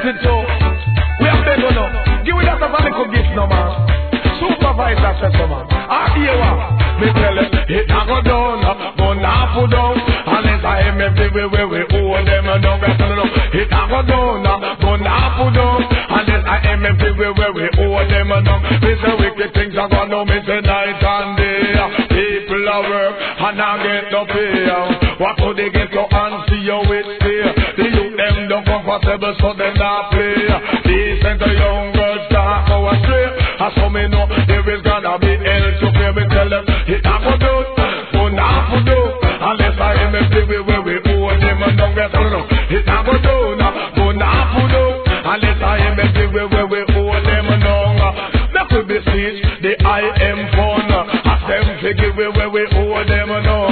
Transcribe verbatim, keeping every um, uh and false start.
it so. We have to go now. Give me that as a little gift no man. Supervisor says so man. Ah, here what? Me tell him, it a go down, go now put down. Unless I am everywhere where we owe them and don't get to know. It a go down, go now put down. Unless I am everywhere where we owe them and don't. Me say wicked things are gonna know me say night and day. People are work and I get no pay. What do they get to answer you with fear? The youth them don't comfortable so they not play. Decent young girls talk go astray. As so me know there is gonna be hell to pay. Me tell them it a go down, go now put down. Unless I am everywhere where we owe them and don't get to know. It a go down, go now put down. Unless I am everywhere where we owe them and don't. That could be seen the I am phone. Ask them to give away where we owe them and don't.